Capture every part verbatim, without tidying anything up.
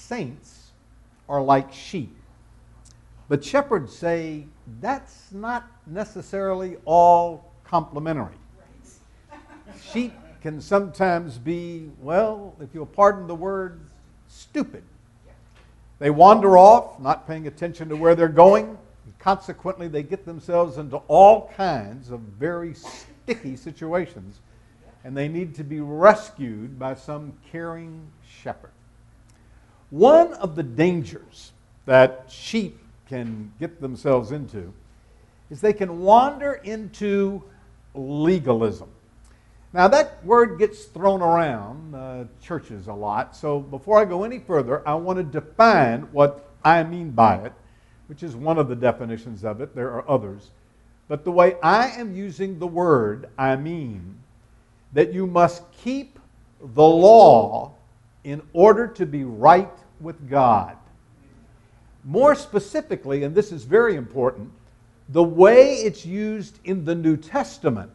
saints are like sheep. But shepherds say that's not necessarily all complimentary. Sheep can sometimes be, well, if you'll pardon the word, stupid. They wander off, not paying attention to where they're going. And consequently, they get themselves into all kinds of very sticky situations, and they need to be rescued by some caring shepherd. One of the dangers that sheep can get themselves into is they can wander into legalism. Now, that word gets thrown around uh, churches a lot, so before I go any further, I want to define what I mean by it, which is one of the definitions of it. There are others. But the way I am using the word, I mean that you must keep the law in order to be right with God. More specifically, and this is very important, the way it's used in the New Testament.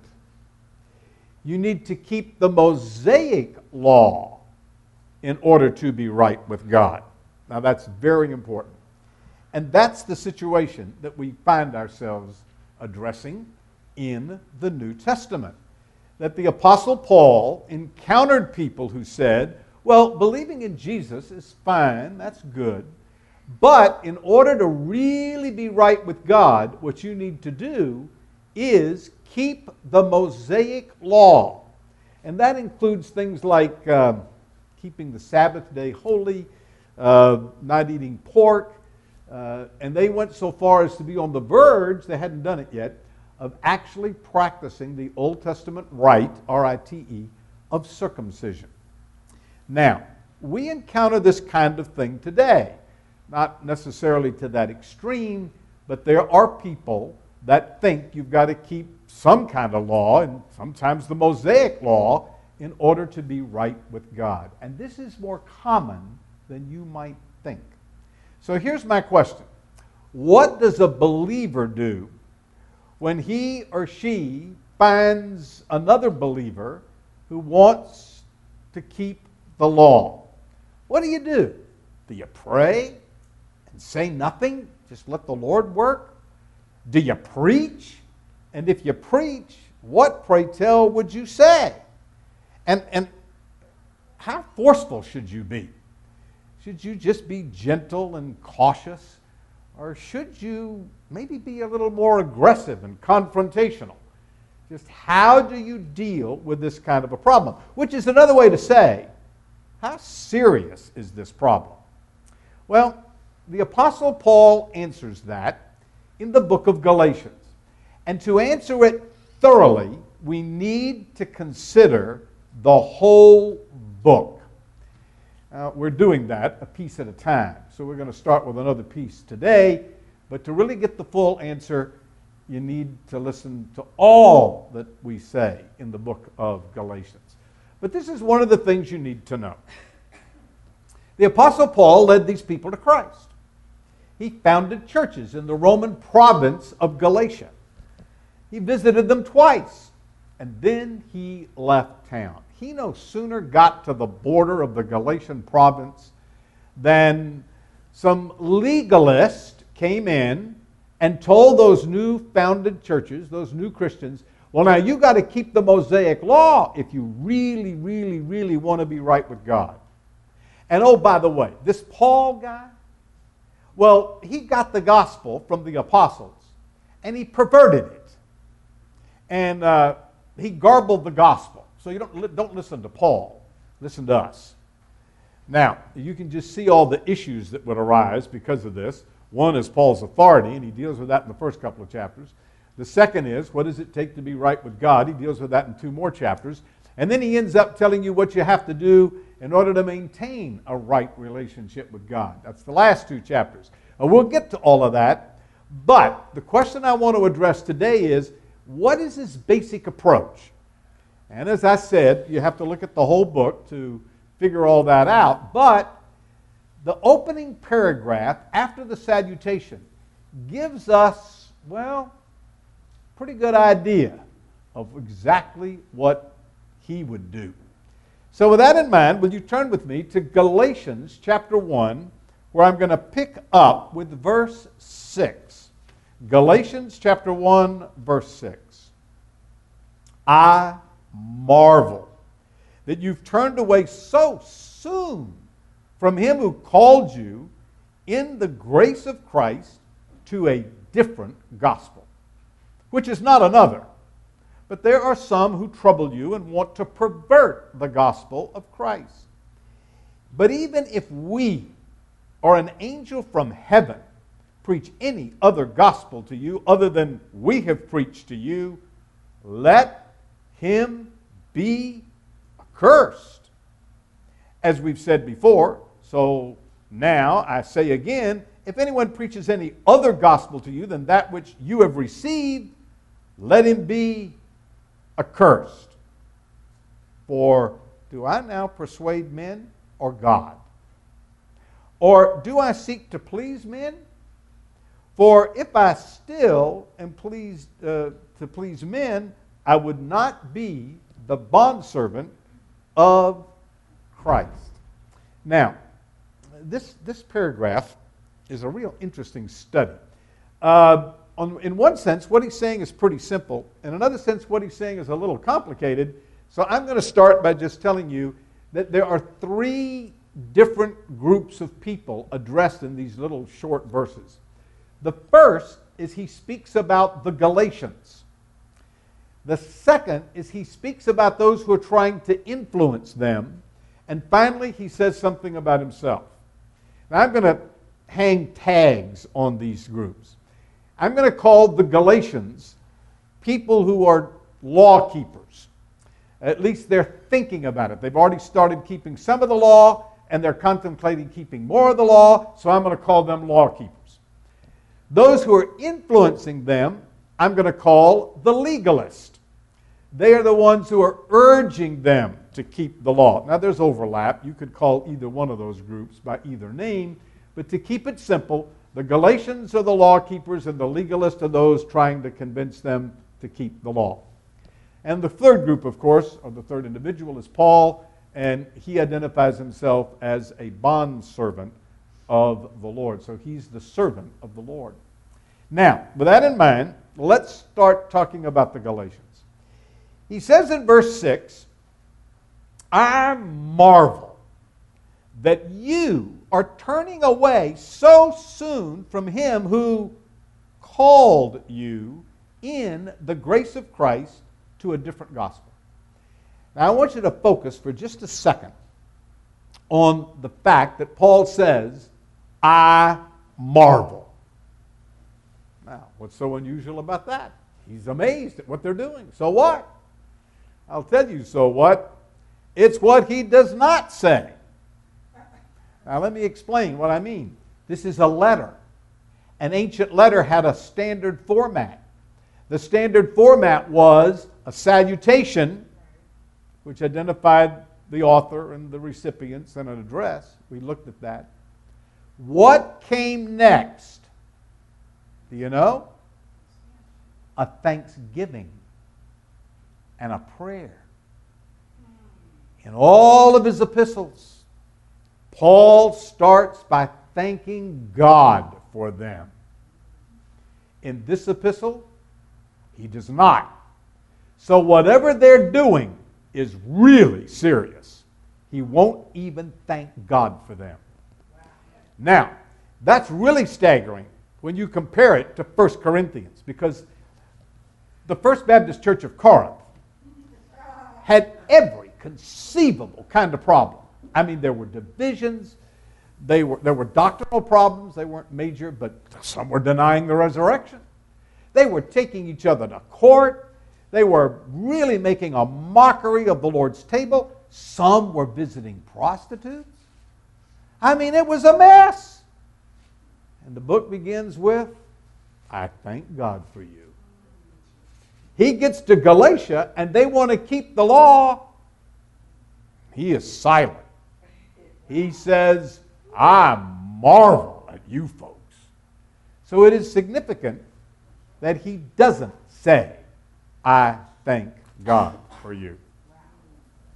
You need to keep the Mosaic law in order to be right with God. Now that's very important. And that's the situation that we find ourselves addressing in the New Testament. That the Apostle Paul encountered people who said, well, believing in Jesus is fine, that's good, but in order to really be right with God, what you need to do is keep the Mosaic law. And that includes things like uh, keeping the Sabbath day holy, uh, not eating pork, uh, and they went so far as to be on the verge, they hadn't done it yet, of actually practicing the Old Testament rite, R I T E, of circumcision. Now, we encounter this kind of thing today. Not necessarily to that extreme, but there are people that think you've got to keep some kind of law, and sometimes the Mosaic law, in order to be right with God. And this is more common than you might think. So here's my question. What does a believer do when he or she finds another believer who wants to keep the law? What do you do? Do you pray and say nothing? Just let the Lord work? Do you preach? And if you preach, what, pray tell, would you say? And, and how forceful should you be? Should you just be gentle and cautious? Or should you maybe be a little more aggressive and confrontational? Just how do you deal with this kind of a problem? Which is another way to say, how serious is this problem? Well, the Apostle Paul answers that in the book of Galatians. And to answer it thoroughly, we need to consider the whole book. Uh, we're doing that a piece at a time. So we're going to start with another piece today. But to really get the full answer, you need to listen to all that we say in the book of Galatians. But this is one of the things you need to know. The Apostle Paul led these people to Christ. He founded churches in the Roman province of Galatia. He visited them twice, and then he left town. He no sooner got to the border of the Galatian province than some legalist came in and told those new founded churches, those new Christians, well, now you got to keep the Mosaic law if you really, really, really want to be right with God. And oh, by the way, this Paul guy, well, he got the gospel from the apostles, and he perverted it. And uh, he garbled the gospel. So you don't, don't listen to Paul. Listen to us. Now, you can just see all the issues that would arise because of this. One is Paul's authority, and he deals with that in the first couple of chapters. The second is, what does it take to be right with God? He deals with that in two more chapters. And then he ends up telling you what you have to do in order to maintain a right relationship with God. That's the last two chapters. And we'll get to all of that. But the question I want to address today is, what is his basic approach? And as I said, you have to look at the whole book to figure all that out. But the opening paragraph after the salutation gives us, well, pretty good idea of exactly what he would do. So with that in mind, will you turn with me to Galatians chapter one, where I'm going to pick up with verse six. Galatians chapter one, verse six. I marvel that you've turned away so soon from him who called you in the grace of Christ to a different gospel, which is not another. But there are some who trouble you and want to pervert the gospel of Christ. But even if we or an angel from heaven preach any other gospel to you other than we have preached to you, let him be accursed. As we've said before, so now I say again, if anyone preaches any other gospel to you than that which you have received, let him be accursed. For do I now persuade men or God? Or do I seek to please men? For if I still am pleased uh, to please men, I would not be the bondservant of Christ. Now, this, this paragraph is a real interesting study. Uh, on, in one sense, what he's saying is pretty simple. In another sense, what he's saying is a little complicated. So I'm going to start by just telling you that there are three different groups of people addressed in these little short verses. The first is he speaks about the Galatians. The second is he speaks about those who are trying to influence them. And finally, he says something about himself. Now, I'm going to hang tags on these groups. I'm going to call the Galatians people who are law keepers. At least they're thinking about it. They've already started keeping some of the law, and they're contemplating keeping more of the law, so I'm going to call them law keepers. Those who are influencing them, I'm going to call the legalist. They are the ones who are urging them to keep the law. Now, there's overlap. You could call either one of those groups by either name, but to keep it simple, the Galatians are the law keepers, and the legalists are those trying to convince them to keep the law. And the third group, of course, or the third individual, is Paul, and he identifies himself as a bondservant of the Lord. So he's the servant of the Lord. Now, with that in mind, let's start talking about the Galatians. He says in verse six, I marvel that you are turning away so soon from him who called you in the grace of Christ to a different gospel. Now, I want you to focus for just a second on the fact that Paul says, I marvel. Now, what's so unusual about that? He's amazed at what they're doing. So what? I'll tell you so what. It's what he does not say. Now, let me explain what I mean. This is a letter. An ancient letter had a standard format. The standard format was a salutation, which identified the author and the recipients, and an address. We looked at that. What came next? Do you know? A thanksgiving and a prayer. In all of his epistles, Paul starts by thanking God for them. In this epistle, he does not. So whatever they're doing is really serious. He won't even thank God for them. Now, that's really staggering when you compare it to First Corinthians, because the First Baptist Church of Corinth had every conceivable kind of problem. I mean, there were divisions, they were, there were doctrinal problems, they weren't major, but some were denying the resurrection. They were taking each other to court. They were really making a mockery of the Lord's table. Some were visiting prostitutes. I mean, it was a mess. And the book begins with, I thank God for you. He gets to Galatia, and they want to keep the law. He is silent. He says, I marvel at you folks. So it is significant that he doesn't say, I thank God for you.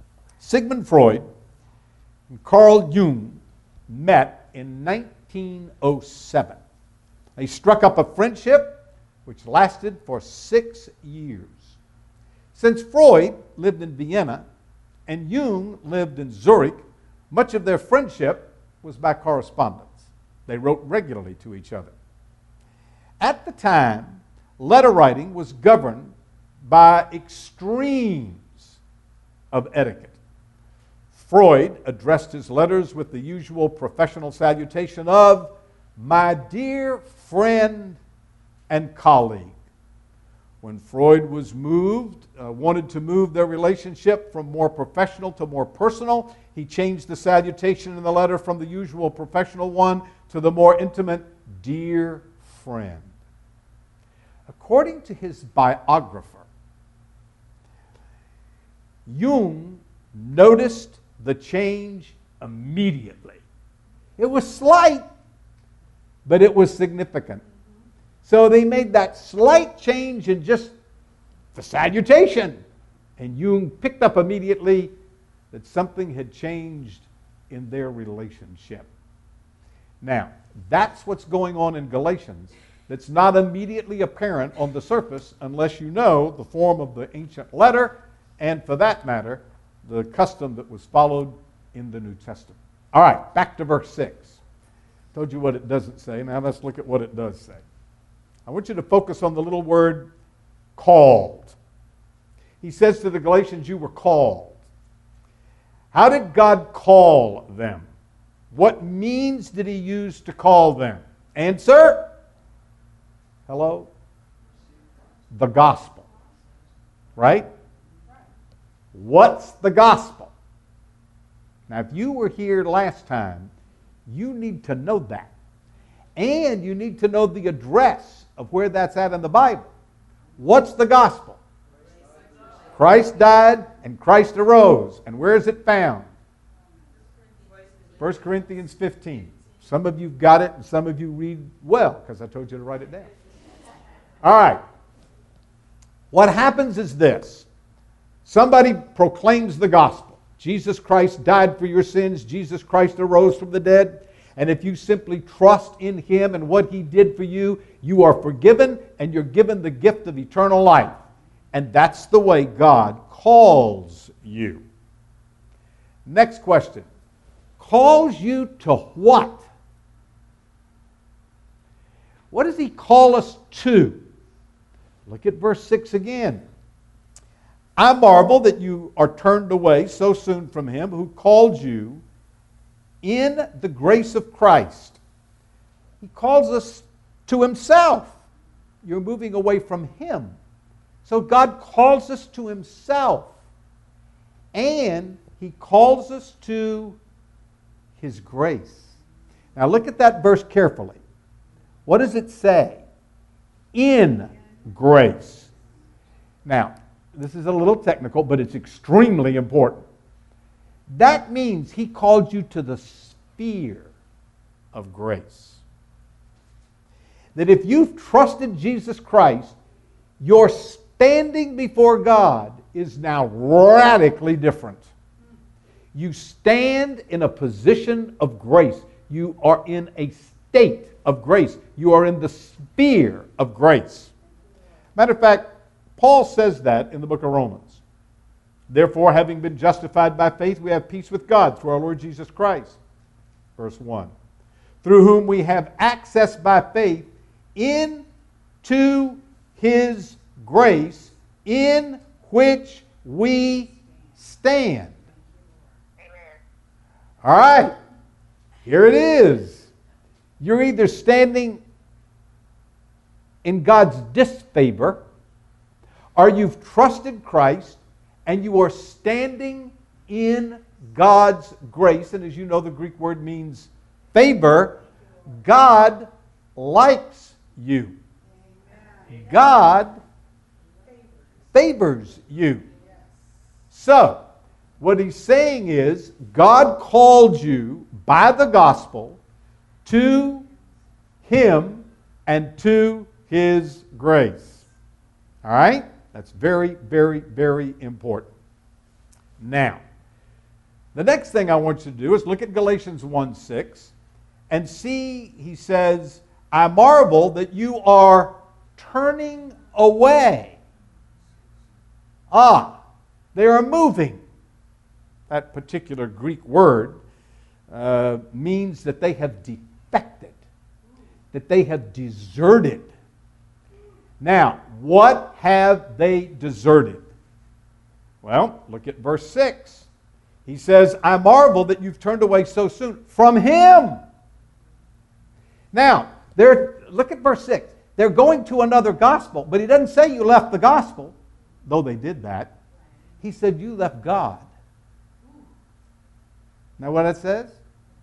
Sigmund Freud and Carl Jung met in nineteen oh seven. They struck up a friendship which lasted for six years. Since Freud lived in Vienna and Jung lived in Zurich, much of their friendship was by correspondence. They wrote regularly to each other. At the time, letter writing was governed by extremes of etiquette. Freud addressed his letters with the usual professional salutation of, "My dear friend and colleague." When Freud was moved, uh, wanted to move their relationship from more professional to more personal, he changed the salutation in the letter from the usual professional one to the more intimate, "Dear friend." According to his biographer, Jung noticed the change immediately. It was slight, but it was significant. So they made that slight change in just the salutation. And Jung picked up immediately that something had changed in their relationship. Now, that's what's going on in Galatians. That's not immediately apparent on the surface unless you know the form of the ancient letter and, for that matter, the custom that was followed in the New Testament. All right, back to verse six. Told you what it doesn't say. Now let's look at what it does say. I want you to focus on the little word called. He says to the Galatians, you were called. How did God call them? What means did he use to call them? Answer? Hello? The gospel. Right? What's the gospel? Now, if you were here last time, you need to know that. And you need to know the address of where that's at in the Bible. What's the gospel? Christ died and Christ arose. And where is it found? First Corinthians fifteen. Some of you got it and some of you read well because I told you to write it down. All right. What happens is this. Somebody proclaims the gospel. Jesus Christ died for your sins. Jesus Christ arose from the dead. And if you simply trust in him and what he did for you, you are forgiven and you're given the gift of eternal life. And that's the way God calls you. Next question. Calls you to what? What does he call us to? Look at verse six again. I marvel that you are turned away so soon from him who called you in the grace of Christ. He calls us to himself. You're moving away from him. So God calls us to himself. And he calls us to his grace. Now look at that verse carefully. What does it say? In grace. Now, this is a little technical, but it's extremely important. That means he called you to the sphere of grace. That if you've trusted Jesus Christ, your standing before God is now radically different. You stand in a position of grace. You are in a state of grace. You are in the sphere of grace. Matter of fact, Paul says that in the book of Romans. Therefore, having been justified by faith, we have peace with God through our Lord Jesus Christ. Verse one. Through whom we have access by faith into his grace, in which we stand. Amen. All right. Here it is. You're either standing in God's disfavor, or you've trusted Christ and you are standing in God's grace. And as you know, the Greek word means favor. God likes you. God favors you. So, what he's saying is, God called you by the gospel to him and to his grace. All right? That's very, very, very important. Now, The next thing I want you to do is look at Galatians one six and see, he says, I marvel that you are turning away. Ah, they are moving. That particular Greek word uh, means that they have defected, that they have deserted. Now, what have they deserted? Well, look at verse six. He says, I marvel that you've turned away so soon from Him. Now, they're, look at verse six. They're going to another gospel, but he doesn't say you left the gospel, though they did that. He said you left God. Now what it says?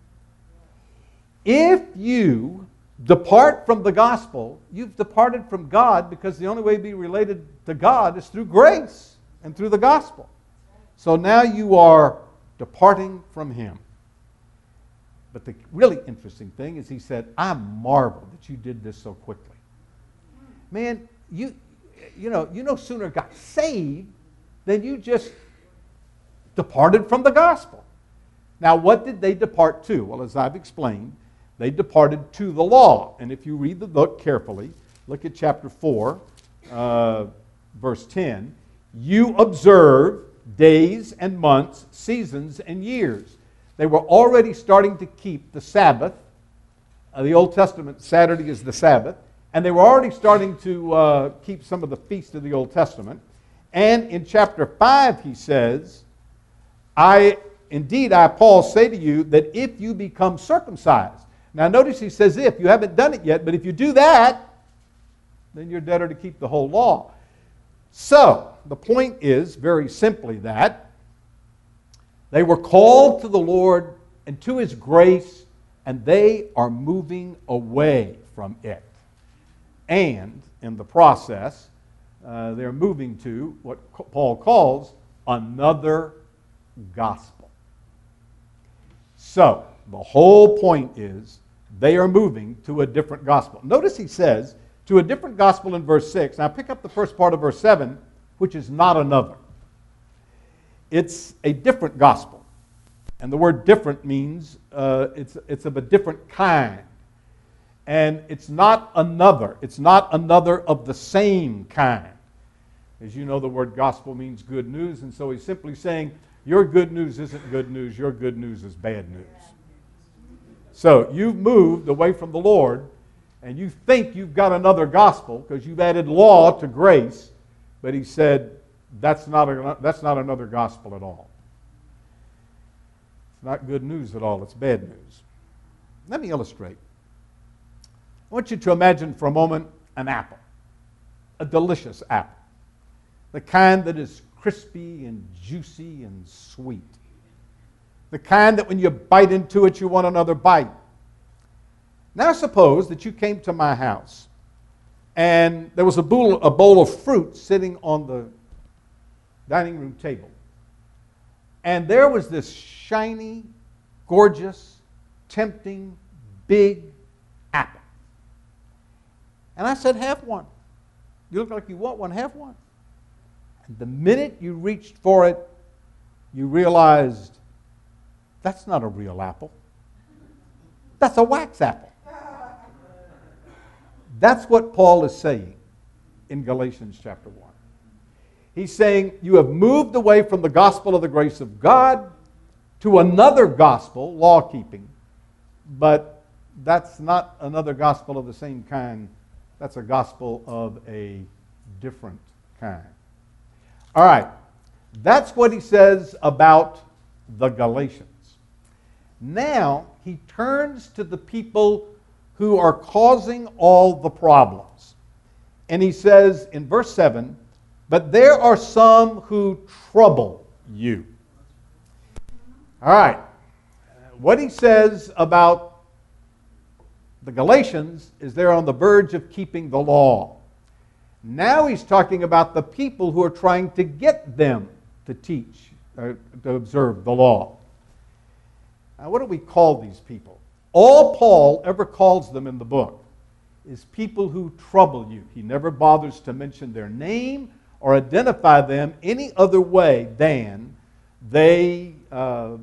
If you depart from the gospel, you've departed from God, because the only way to be related to God is through grace and through the gospel. So now you are departing from Him. But the really interesting thing is he said, I marvel that you did this so quickly. Man, you, you know, you no sooner got saved than you just departed from the gospel. Now, what did they depart to? Well, as I've explained, they departed to the law. And if you read the book carefully, look at chapter four, uh, verse ten. You observe days and months, seasons and years. They were already starting to keep the Sabbath. Uh, the Old Testament, Saturday is the Sabbath. And they were already starting to uh, keep some of the feasts of the Old Testament. And in chapter five, he says, I, indeed, I, Paul, say to you that if you become circumcised. Now notice he says if. You haven't done it yet, but if you do that, then you're debtor to keep the whole law. So, the point is very simply that they were called to the Lord and to His grace, and they are moving away from it. And in the process, uh, they're moving to what Paul calls another gospel. So, the whole point is they are moving to a different gospel. Notice he says, to a different gospel in verse six. Now pick up the first part of verse seven, which is not another. It's a different gospel. And the word different means uh, it's, it's of a different kind. And it's not another. It's not another of the same kind. As you know, the word gospel means good news, and so he's simply saying, your good news isn't good news, your good news is bad news. So you've moved away from the Lord, and you think you've got another gospel because you've added law to grace, but he said, that's not, a, that's not another gospel at all. It's not good news at all, it's bad news. Let me illustrate. I want you to imagine for a moment an apple, a delicious apple, the kind that is crispy and juicy and sweet, the kind that when you bite into it, you want another bite. Now suppose that you came to my house and there was a bowl, a bowl of fruit sitting on the dining room table, and there was this shiny, gorgeous, tempting, big apple. And I said, have one. You look like you want one, have one. And the minute you reached for it, you realized that's not a real apple. That's a wax apple. That's what Paul is saying in Galatians chapter one. He's saying you have moved away from the gospel of the grace of God to another gospel, law-keeping, but that's not another gospel of the same kind. That's a gospel of a different kind. All right, that's what he says about the Galatians. Now he turns to the people who are causing all the problems. And he says in verse seven, but there are some who trouble you. All right, what he says about the Galatians is they're on the verge of keeping the law. Now he's talking about the people who are trying to get them to teach, uh, to observe the law. Now, what do we call these people? All Paul ever calls them in the book is people who trouble you. He never bothers to mention their name or identify them any other way than they uh,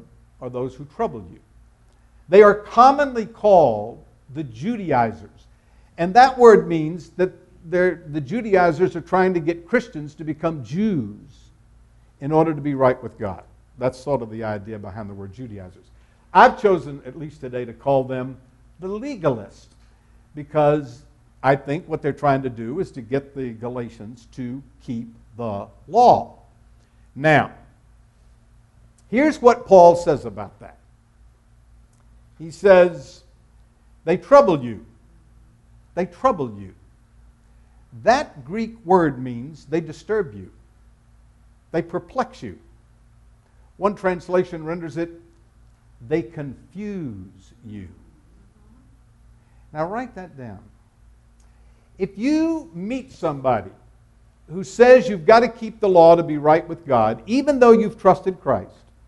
are those who trouble you. They are commonly called the Judaizers. And that word means that the Judaizers are trying to get Christians to become Jews in order to be right with God. That's sort of the idea behind the word Judaizers. I've chosen, at least today, to call them the legalists, because I think what they're trying to do is to get the Galatians to keep the law. Now, here's what Paul says about that. He says, they trouble you. They trouble you. That Greek word means they disturb you. They perplex you. One translation renders it, they confuse you. Now write that down. If you meet somebody who says you've got to keep the law to be right with God, even though you've trusted Christ,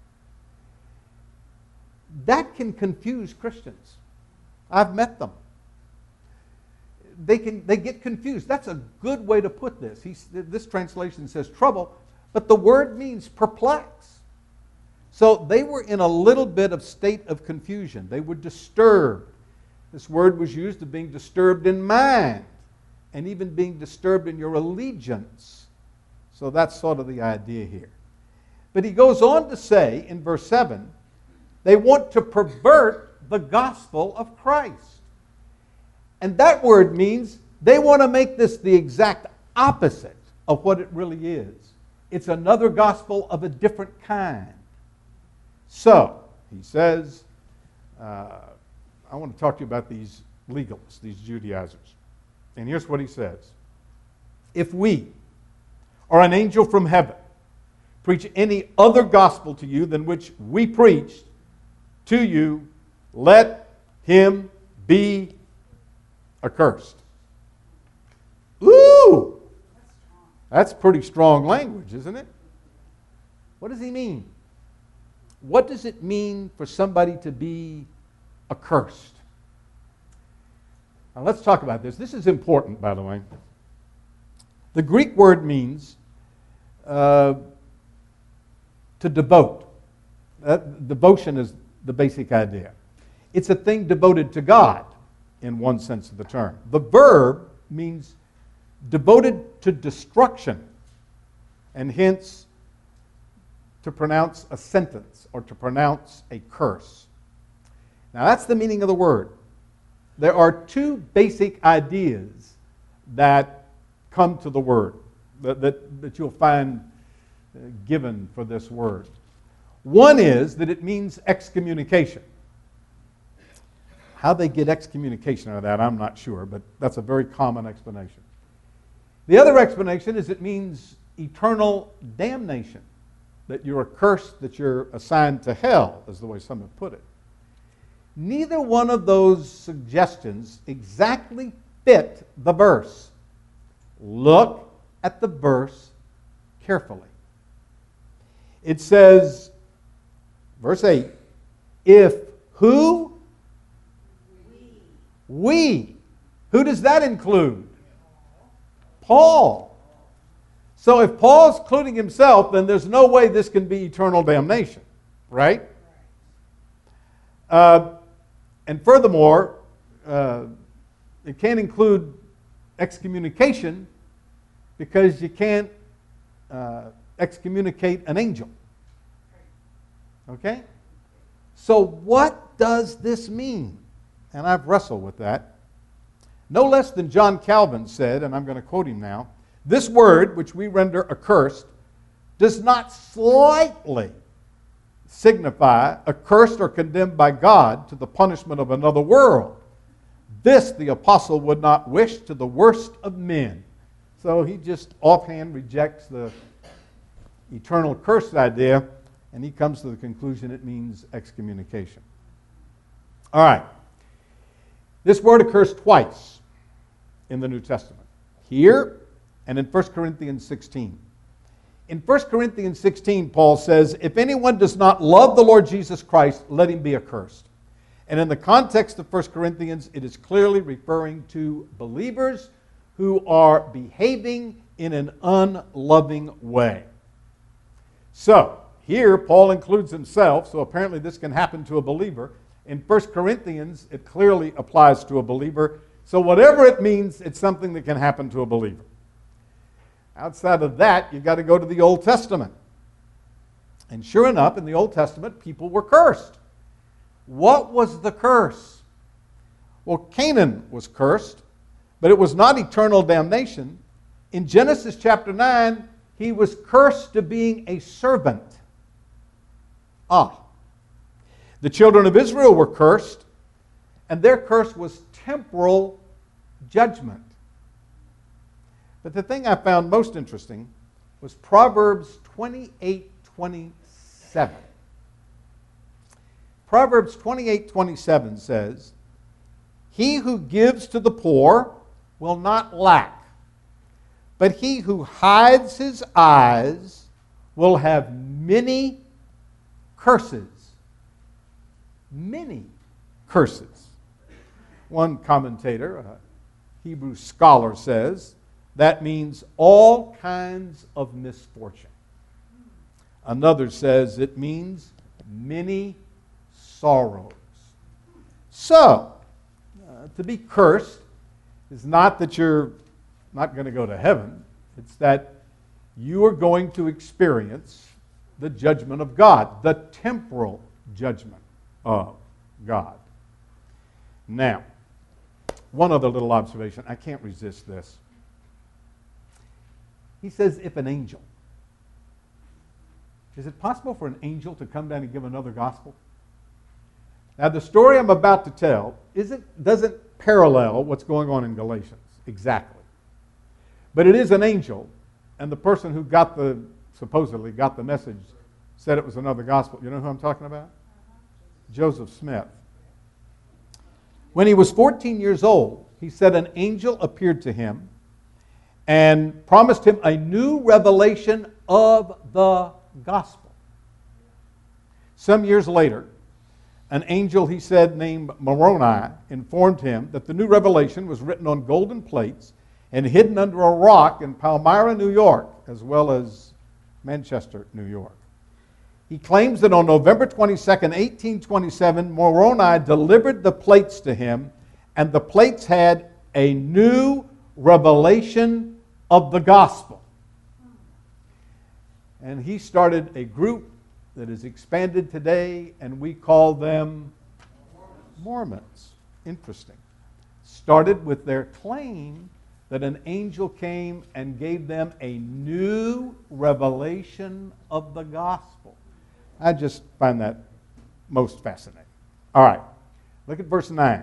that can confuse Christians. I've met them. They can they get confused. That's a good way to put this. He's, this translation says trouble, but the word means perplex. So they were in a little bit of state of confusion. They were disturbed. This word was used of being disturbed in mind and even being disturbed in your allegiance. So that's sort of the idea here. But he goes on to say in verse seven, they want to pervert the gospel of Christ. And that word means they want to make this the exact opposite of what it really is. It's another gospel of a different kind. So, he says, uh, I want to talk to you about these legalists, these Judaizers. And here's what he says. If we, or an angel from heaven, preach any other gospel to you than which we preached to you, let him be accursed. Ooh! That's pretty strong language, isn't it? What does he mean? What does it mean for somebody to be accursed? Now let's talk about this. This is important, by the way. The Greek word means uh, to devote. Uh, devotion is the basic idea. It's a thing devoted to God, in one sense of the term. The verb means devoted to destruction, and hence to pronounce a sentence or to pronounce a curse. Now that's the meaning of the word. There are two basic ideas that come to the word, that, that, that you'll find given for this word. One is that it means excommunication. How they get excommunication out of that, I'm not sure, but that's a very common explanation. The other explanation is it means eternal damnation, that you're accursed, that you're assigned to hell, is the way some have put it. Neither one of those suggestions exactly fit the verse. Look at the verse carefully. It says, verse eight, if who? We. We. Who does that include? Paul. So if Paul's including himself, then there's no way this can be eternal damnation, right? Uh, and furthermore, uh, it can't include excommunication because you can't uh, excommunicate an angel. Okay? So what does this mean? And I've wrestled with that. No less than John Calvin said, and I'm going to quote him now, this word, which we render accursed, does not slightly signify accursed or condemned by God to the punishment of another world. This the apostle would not wish to the worst of men. So he just offhand rejects the eternal curse idea, and he comes to the conclusion it means excommunication. All right. This word occurs twice in the New Testament. Here and in First Corinthians sixteen. In First Corinthians sixteen, Paul says, if anyone does not love the Lord Jesus Christ, let him be accursed. And in the context of First Corinthians, it is clearly referring to believers who are behaving in an unloving way. So, here, Paul includes himself, so apparently this can happen to a believer. In First Corinthians, it clearly applies to a believer. So whatever it means, it's something that can happen to a believer. Outside of that, you've got to go to the Old Testament. And sure enough, in the Old Testament, people were cursed. What was the curse? Well, Canaan was cursed, but it was not eternal damnation. In Genesis chapter nine, he was cursed to being a servant. Ah. The children of Israel were cursed, and their curse was temporal judgment. But the thing I found most interesting was Proverbs twenty-eight twenty-seven. Proverbs twenty-eight twenty-seven says, "He who gives to the poor will not lack, but he who hides his eyes will have many curses." Many curses. One commentator, a Hebrew scholar, says that means all kinds of misfortune. Another says it means many sorrows. So, uh, to be cursed is not that you're not going to go to heaven. It's that you are going to experience the judgment of God, the temporal judgment of God. Now, one other little observation. I can't resist this. He says, if an angel. Is it possible for an angel to come down and give another gospel? Now, the story I'm about to tell isn't, doesn't parallel what's going on in Galatians exactly. But it is an angel, and the person who got the, supposedly got the message said it was another gospel. You know who I'm talking about? Joseph Smith. When he was fourteen years old, he said an angel appeared to him and promised him a new revelation of the gospel. Some years later, an angel, he said, named Moroni, informed him that the new revelation was written on golden plates and hidden under a rock in Palmyra, New York, as well as Manchester, New York. He claims that on November twenty-second, eighteen twenty-seven, Moroni delivered the plates to him, and the plates had a new revelation of the gospel. And he started a group that is expanded today, and we call them Mormons. Interesting. Started with their claim that an angel came and gave them a new revelation of the gospel. I just find that most fascinating. All right, look at verse nine.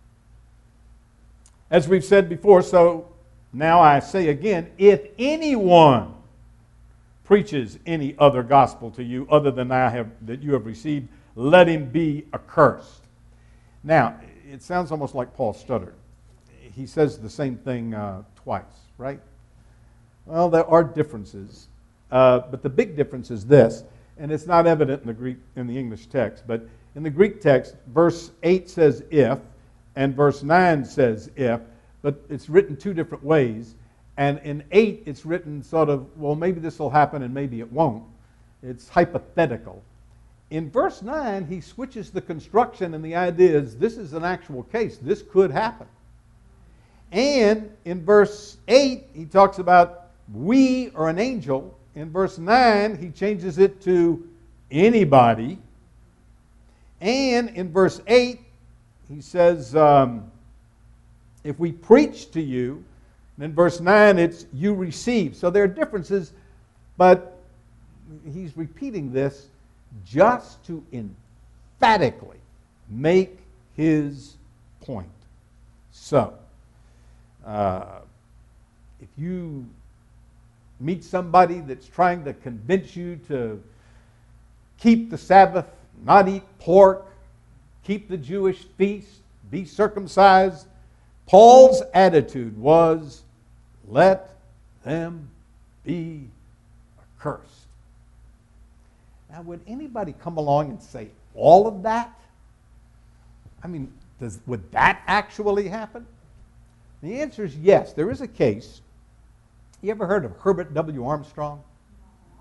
As we've said before, so now I say again, if anyone preaches any other gospel to you other than I have that you have received, let him be accursed. Now, it sounds almost like Paul stuttered. He says the same thing uh, twice, right? Well, there are differences, uh, but the big difference is this, and it's not evident in the Greek, in the English text, but in the Greek text, verse eight says if, and verse nine says if, but it's written two different ways. And in eight, it's written sort of, well, maybe this will happen and maybe it won't. It's hypothetical. In verse nine, he switches the construction, and the idea is this is an actual case. This could happen. And in verse eight, he talks about we or an angel. In verse nine, he changes it to anybody. And in verse eight, he says, um, if we preach to you, and in verse nine, it's you receive. So there are differences, but he's repeating this just to emphatically make his point. So, uh, if you meet somebody that's trying to convince you to keep the Sabbath, not eat pork, keep the Jewish feast, be circumcised, Paul's attitude was, let them be accursed. Now, would anybody come along and say all of that? I mean, does, would that actually happen? The answer is yes. There is a case. You ever heard of Herbert W. Armstrong?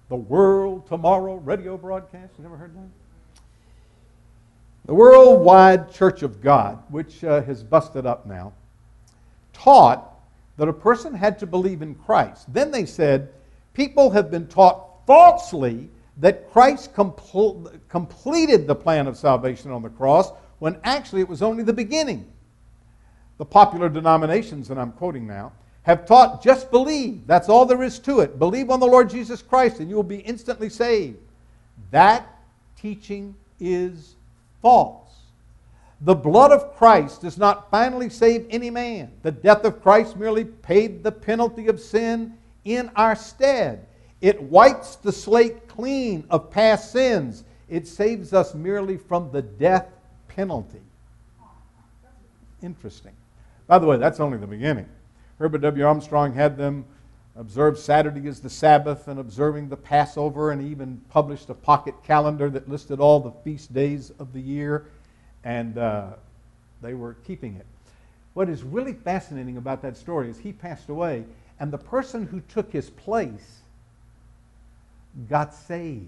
the World Tomorrow radio broadcast. You never heard that? The Worldwide Church of God, which uh, has busted up now, taught that a person had to believe in Christ. Then they said people have been taught falsely that Christ compl- completed the plan of salvation on the cross, when actually it was only the beginning. The popular denominations, and I'm quoting now, have taught just believe. That's all there is to it. Believe on the Lord Jesus Christ and you will be instantly saved. That teaching is false. The blood of Christ does not finally save any man. The death of Christ merely paid the penalty of sin in our stead. It wipes the slate clean of past sins. It saves us merely from the death penalty. Interesting. By the way, that's only the beginning. Herbert W. Armstrong had them observe Saturday as the Sabbath and observing the Passover, and even published a pocket calendar that listed all the feast days of the year, and uh, they were keeping it. What is really fascinating about that story is he passed away, and the person who took his place got saved.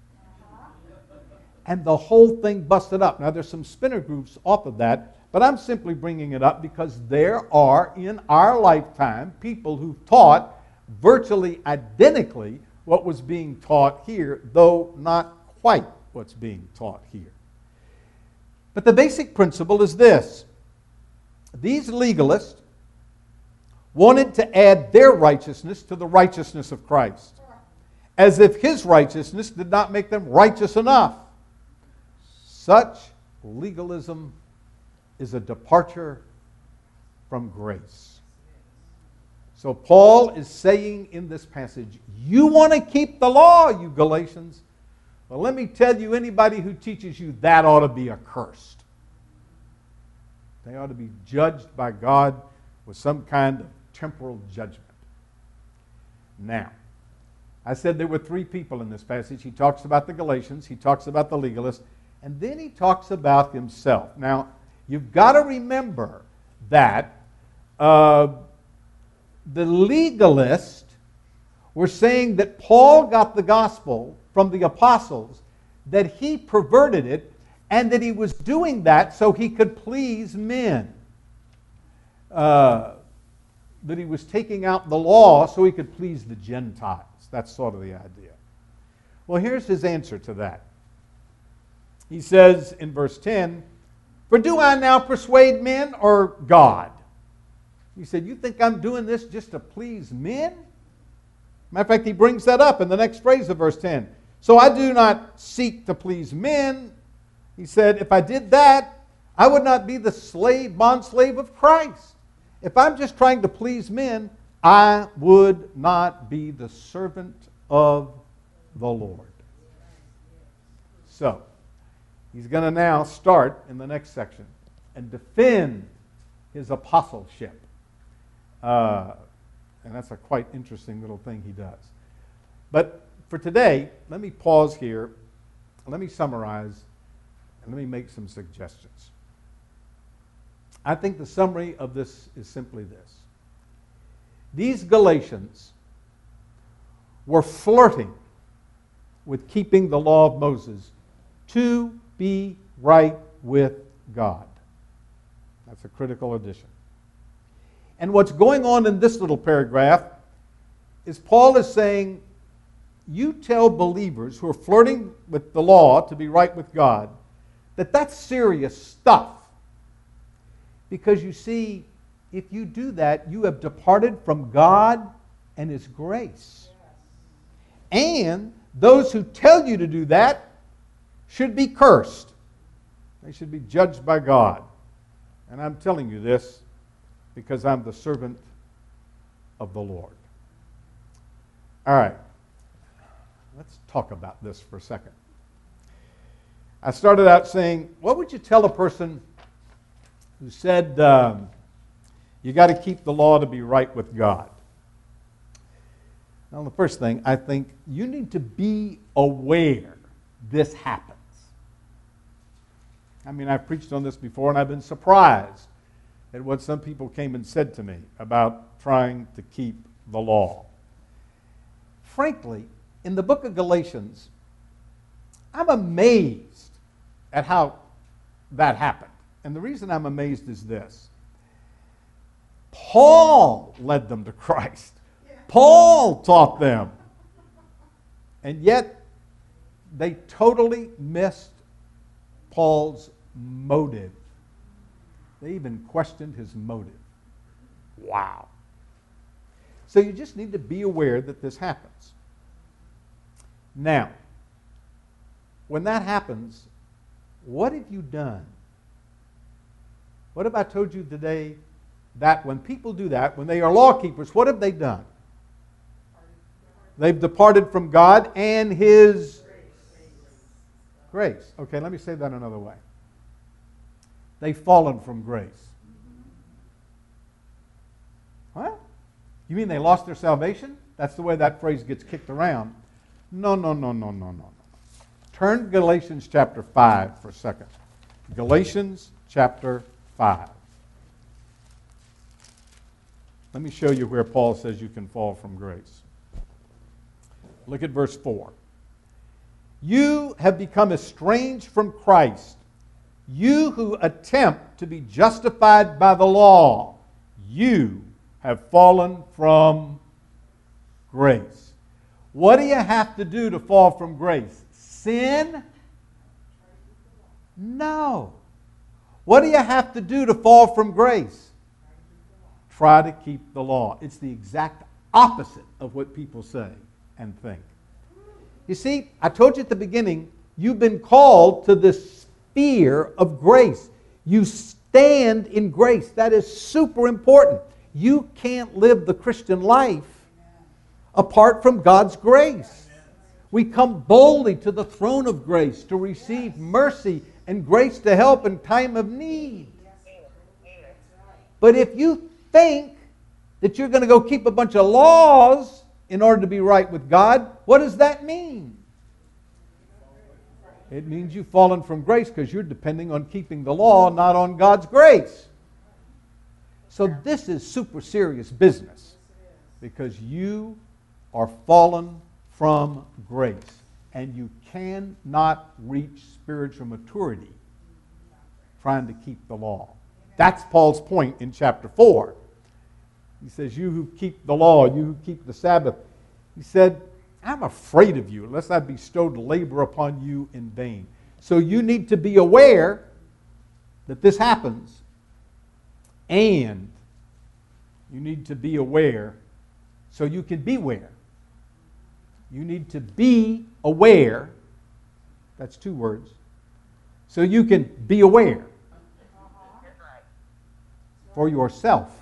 And the whole thing busted up. Now, there's some spinner groups off of that, but I'm simply bringing it up because there are, in our lifetime, people who've taught virtually identically what was being taught here, though not quite what's being taught here. But the basic principle is this. These legalists wanted to add their righteousness to the righteousness of Christ, as if his righteousness did not make them righteous enough. Such legalism is a departure from grace. So Paul is saying in this passage, you want to keep the law, you Galatians? Well, let me tell you, anybody who teaches you that ought to be accursed. They ought to be judged by God with some kind of temporal judgment. Now, I said there were three people in this passage. He talks about the Galatians, he talks about the legalists, and then he talks about himself. Now, you've got to remember that uh, the legalists were saying that Paul got the gospel from the apostles, that he perverted it, and that he was doing that so he could please men. Uh, that he was taking out the law so he could please the Gentiles. That's sort of the idea. Well, here's his answer to that. He says in verse ten, for do I now persuade men or God? He said, you think I'm doing this just to please men? Matter of fact, he brings that up in the next phrase of verse ten. So I do not seek to please men. He said, if I did that, I would not be the slave, bondslave of Christ. If I'm just trying to please men, I would not be the servant of the Lord. So, he's going to now start in the next section and defend his apostleship. Uh, and that's a quite interesting little thing he does. But for today, let me pause here. Let me summarize, and let me make some suggestions. I think the summary of this is simply this. These Galatians were flirting with keeping the law of Moses to be right with God. That's a critical addition. And what's going on in this little paragraph is Paul is saying, you tell believers who are flirting with the law to be right with God that that's serious stuff. Because you see, if you do that, you have departed from God and His grace. And those who tell you to do that should be cursed. They should be judged by God. And I'm telling you this because I'm the servant of the Lord. All right. Let's talk about this for a second. I started out saying, what would you tell a person who said, um, you got to keep the law to be right with God? Now, the first thing, I think you need to be aware this happens. I mean, I've preached on this before, and I've been surprised at what some people came and said to me about trying to keep the law. Frankly, in the book of Galatians, I'm amazed at how that happened. And the reason I'm amazed is this. Paul led them to Christ. Paul taught them. And yet, they totally missed Paul's motive. They even questioned his motive. Wow. So you just need to be aware that this happens. Now, when that happens, what have you done? What if I told you today that when people do that, when they are law keepers, what have they done? They've departed from God and His grace. Okay, let me say that another way. They've fallen from grace. What? You mean they lost their salvation? That's the way that phrase gets kicked around. No, no, no, no, no, no, no. Turn to Galatians chapter five for a second. Galatians chapter five. Let me show you where Paul says you can fall from grace. Look at verse four. You have become estranged from Christ, you who attempt to be justified by the law. You have fallen from grace. What do you have to do to fall from grace? Sin? No. What do you have to do to fall from grace? Try to keep the law. It's the exact opposite of what people say and think. You see, I told you at the beginning, you've been called to this sphere of grace. You stand in grace. That is super important. You can't live the Christian life apart from God's grace. We come boldly to the throne of grace to receive mercy and grace to help in time of need. But if you think that you're going to go keep a bunch of laws in order to be right with God, what does that mean? It means you've fallen from grace because you're depending on keeping the law, not on God's grace. So this is super serious business because you are fallen from grace and you cannot reach spiritual maturity trying to keep the law. That's Paul's point in chapter four. He says, you who keep the law, you who keep the Sabbath. He said, I'm afraid of you, unless I bestowed labor upon you in vain. So you need to be aware that this happens, and you need to be aware so you can beware. You need to be aware, that's two words, so you can be aware for yourself.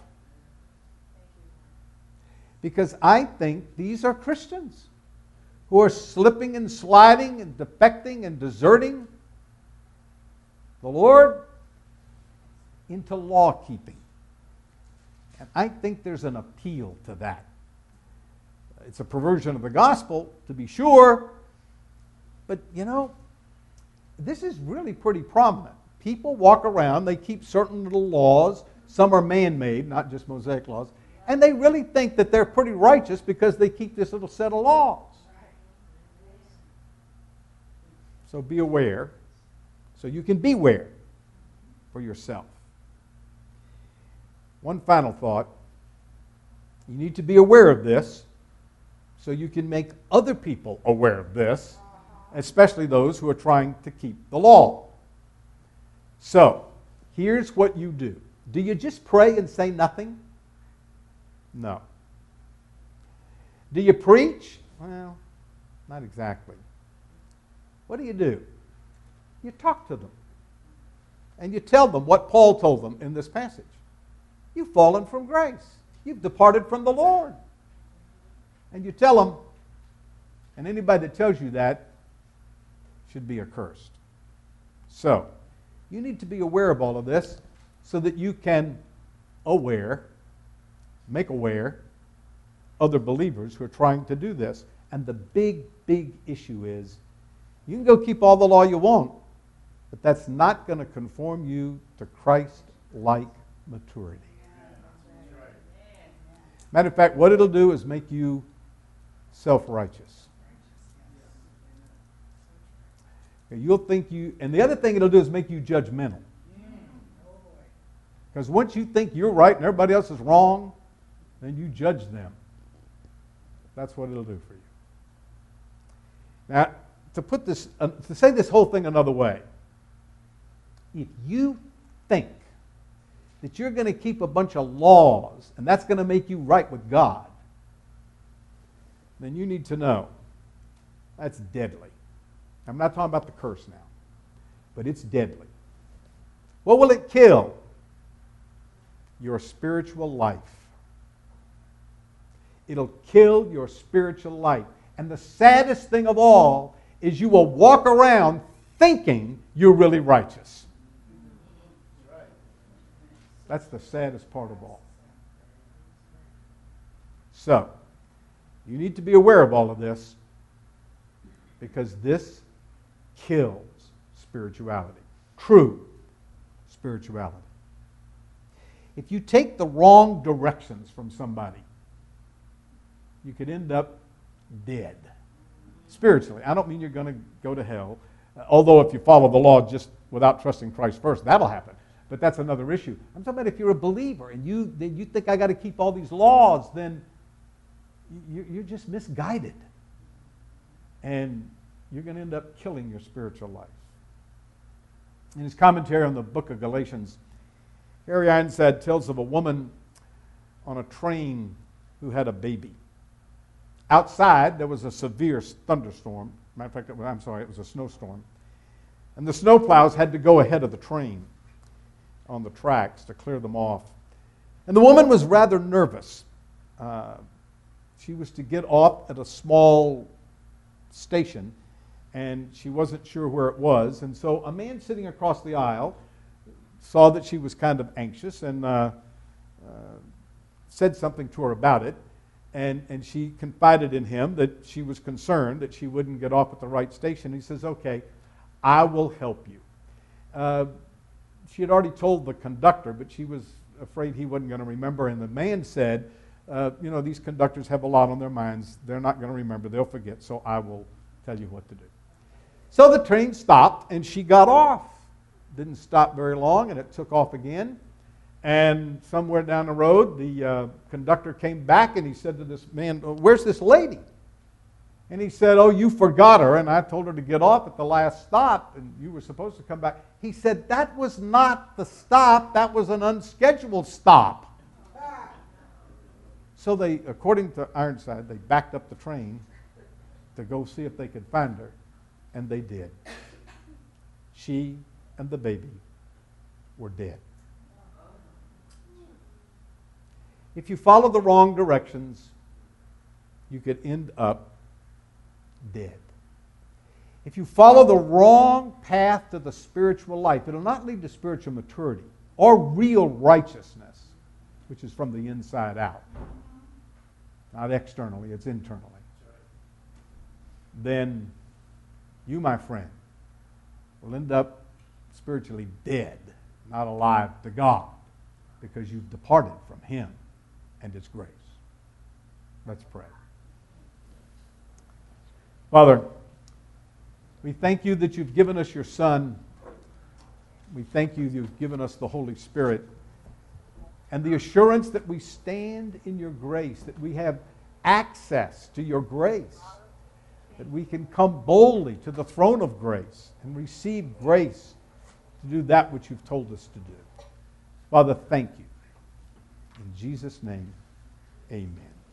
Because I think these are Christians who are slipping and sliding and defecting and deserting the Lord into law keeping. And I think there's an appeal to that. It's a perversion of the gospel, to be sure, but you know, this is really pretty prominent. People walk around, they keep certain little laws, some are man-made, not just Mosaic laws, and they really think that they're pretty righteous because they keep this little set of laws. So be aware, so you can beware for yourself. One final thought. You need to be aware of this so you can make other people aware of this, especially those who are trying to keep the law. So, here's what you do. Do you just pray and say nothing? No. Do you preach? Well, not exactly. What do you do? You talk to them. And you tell them what Paul told them in this passage. You've fallen from grace. You've departed from the Lord. And you tell them, and anybody that tells you that should be accursed. So, you need to be aware of all of this so that you can aware, make aware other believers who are trying to do this. And the big, big issue is, you can go keep all the law you want, but that's not going to conform you to Christ-like maturity. Matter of fact, what it'll do is make you self-righteous. You'll think you, and the other thing it'll do is make you judgmental. Because once you think you're right and everybody else is wrong, then you judge them. That's what it'll do for you. Now, to put this, uh, to say this whole thing another way, if you think that you're going to keep a bunch of laws and that's going to make you right with God, then you need to know that's deadly. I'm not talking about the curse now, but it's deadly. What will it kill? Your spiritual life. It'll kill your spiritual life. And the saddest thing of all is you will walk around thinking you're really righteous. That's the saddest part of all. So, you need to be aware of all of this because this kills spirituality. True spirituality. If you take the wrong directions from somebody, you could end up dead. Spiritually. I don't mean you're going to go to hell. Although if you follow the law just without trusting Christ first, that'll happen. But that's another issue. I'm talking about if you're a believer and you, you think I got to keep all these laws, then you're just misguided. And you're going to end up killing your spiritual life. In his commentary on the book of Galatians, Harry Ironside tells of a woman on a train who had a baby. Outside, there was a severe thunderstorm. Matter of fact, I'm sorry, it was a snowstorm. And the snowplows had to go ahead of the train on the tracks to clear them off. And the woman was rather nervous. Uh, she was to get off at a small station, and she wasn't sure where it was. And so a man sitting across the aisle saw that she was kind of anxious and uh, uh, said something to her about it. And, and she confided in him that she was concerned that she wouldn't get off at the right station. He says, okay, I will help you. Uh, she had already told the conductor, but she was afraid he wasn't going to remember. And the man said, uh, you know, these conductors have a lot on their minds. They're not going to remember. They'll forget, so I will tell you what to do. So the train stopped, and she got off. Didn't stop very long, and it took off again. And somewhere down the road, the uh, conductor came back, and he said to this man, where's this lady? And he said, oh, you forgot her, and I told her to get off at the last stop, and you were supposed to come back. He said, that was not the stop. That was an unscheduled stop. So they, according to Ironside, they backed up the train to go see if they could find her, and they did. She and the baby were dead. If you follow the wrong directions, you could end up dead. If you follow the wrong path to the spiritual life, it'll not lead to spiritual maturity or real righteousness, which is from the inside out. Not externally, it's internally. Then you, my friend, will end up spiritually dead, not alive to God, because you've departed from Him and His grace. Let's pray. Father, we thank you that you've given us your Son. We thank you that you've given us the Holy Spirit and the assurance that we stand in your grace, that we have access to your grace, that we can come boldly to the throne of grace and receive grace to do that which you've told us to do. Father, thank you. In Jesus' name, amen.